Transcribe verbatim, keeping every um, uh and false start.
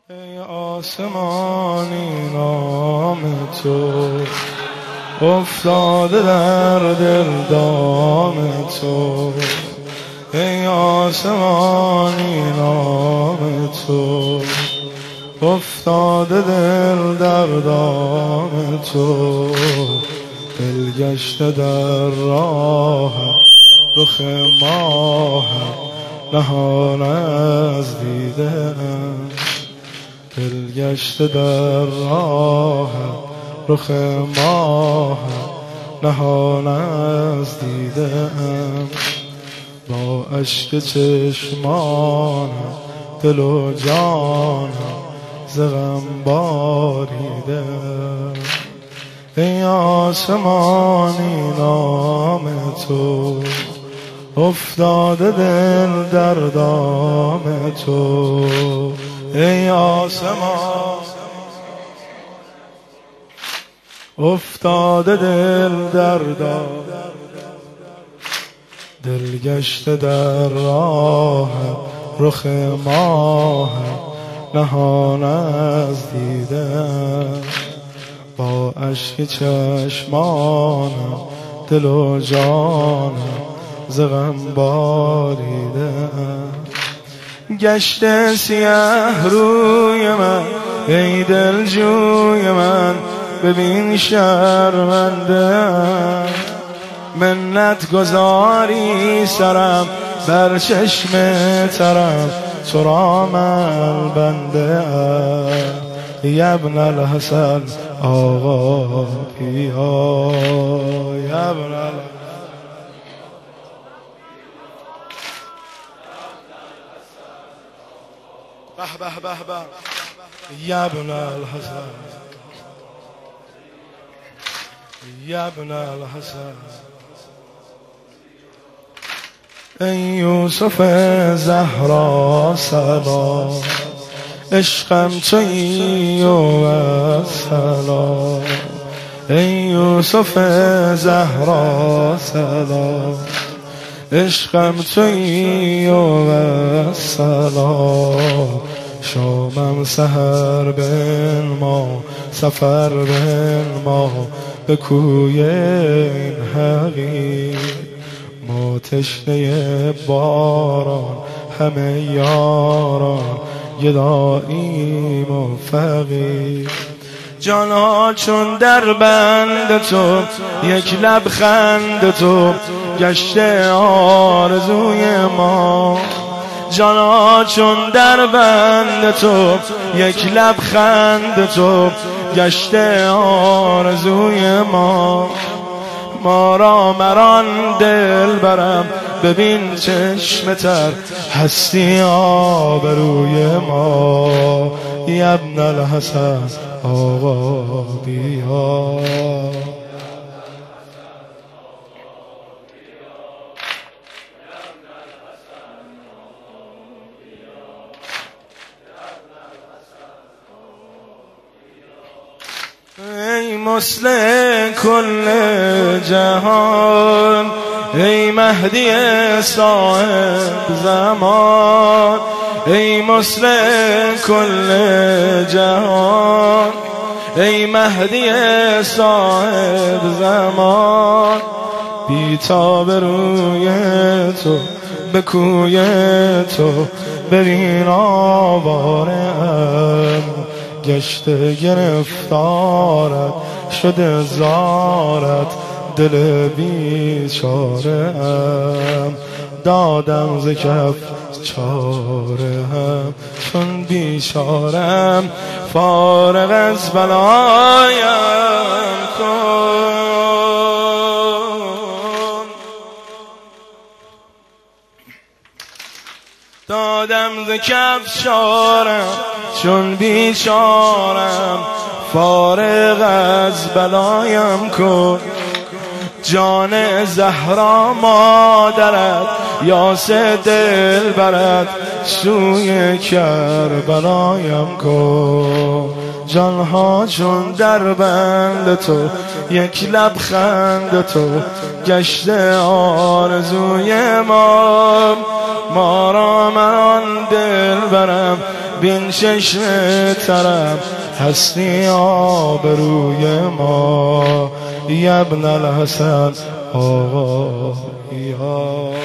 ای آسمانی نام تو افتاده در دل دام تو. ای آسمانی نام تو افتاده دل در دام تو. دل گشته در راه رخ ماه نهان از دیده. دل گشته در راه رخ ماه نهان از دیده. با اشک چشمانم دل و جانم ز غم باریده. ای آسمانی نام تو افتاده دل در دام تو. ای آسمان افتاده دل در دام. دل گشته در راه رخ ماه نهان از دیده. با اشک چشمانم دل و جانم ز غم باریده. گشته سیه روی من ای دلجوی من ببین شرمنده. منت گذاری سرم بر چشم ترم تو را من بنده. یبن الحسن آقا بیا یبن الحسن. به به به به یبن الحسن یبن الحسن. ای یوسف زهرا سلام عشقم تویی و سلام. ای یوسف زهرا سلام عشقم تویی و سلام. شامم سحر بن ما سفر بن ما به کوی این حقیق. ما تشنه باران همه یاران گداییم و فقیر. جانا چون در بند تو یک لبخند تو گشته آرزوی ما. جانا چون در بند تو یک لبخند تو گشته آرزوی ما. ما را مران دل برم ببین چشم تر هستی آبروی ما. یبن الحسن آقا بیا. ای مسلم کل جهان ای مهدی صاحب زمان. ای مسلم کل جهان ای مهدی صاحب زمان. بیتاب روی تو به کوی تو ببین آوارم. گشته گرفتارت شده زارت دل بیچاره ام. دادم ز کف چاره هم چون بیچارم فارغ از بلایم کن. دادم ز کف چارم چون بیچارم فارغ از بلایم کن. جان زهرا مادرت یاس دل برد سوی کربلایم کن. جانها چون در بند تو یک لبخند تو گشته آرزوی ما. ما را من آن دل برم بین چشم طرف هستی آبروی ما. یا ابن الحسن آقا یا